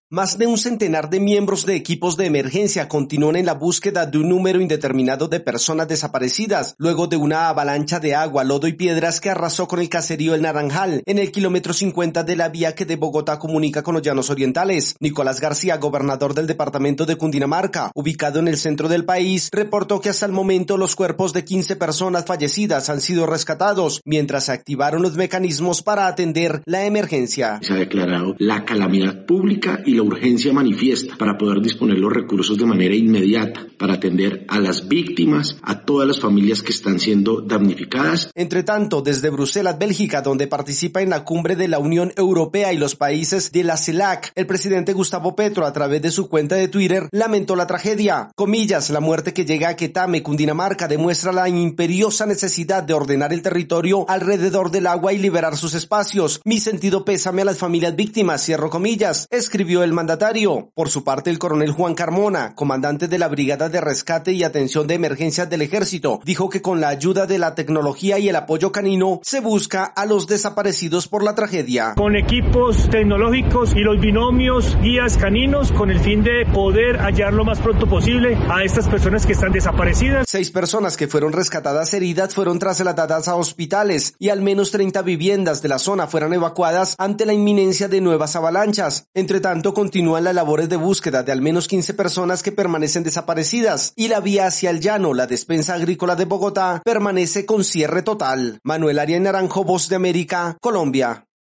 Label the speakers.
Speaker 1: Más de un centenar de miembros de equipos de emergencia continúan en la búsqueda de un número indeterminado de personas desaparecidas, luego de una avalancha de agua, lodo y piedras que arrasó con el caserío El Naranjal, en el kilómetro 50 de la vía que de Bogotá comunica con los Llanos Orientales. Nicolás García, gobernador del departamento de Cundinamarca, ubicado en el centro del país, reportó que hasta el momento los cuerpos de 15 personas fallecidas han sido rescatados, mientras se activaron los mecanismos para atender la emergencia.
Speaker 2: Se ha declarado la calamidad pública y la urgencia manifiesta para poder disponer los recursos de manera inmediata para atender a las víctimas, a todas las familias que están siendo damnificadas.
Speaker 1: Entre tanto, desde Bruselas, Bélgica, donde participa en la cumbre de la Unión Europea y los países de la CELAC, el presidente Gustavo Petro, a través de su cuenta de Twitter, lamentó la tragedia. Comillas, la muerte que llega a Quetame, Cundinamarca, demuestra la imperiosa necesidad de ordenar el territorio alrededor del agua y liberar sus espacios. Mi sentido pésame a las familias víctimas, cierro comillas, escribió el mandatario. Por su parte, el coronel Juan Carmona, comandante de la Brigada de Rescate y Atención de Emergencias del Ejército, dijo que con la ayuda de la tecnología y el apoyo canino se busca a los desaparecidos por la tragedia.
Speaker 3: Con equipos tecnológicos y los binomios guías caninos con el fin de poder hallar lo más pronto posible a estas personas que están desaparecidas.
Speaker 1: 6 personas que fueron rescatadas heridas fueron trasladadas a hospitales y al menos 30 viviendas de la zona fueron evacuadas ante la inminencia de nuevas avalanchas. Entre tanto, continúan las labores de búsqueda de al menos 15 personas que permanecen desaparecidas y la vía hacia el llano, la despensa agrícola de Bogotá, permanece con cierre total. Manuel Arias Naranjo, Voz de América, Colombia.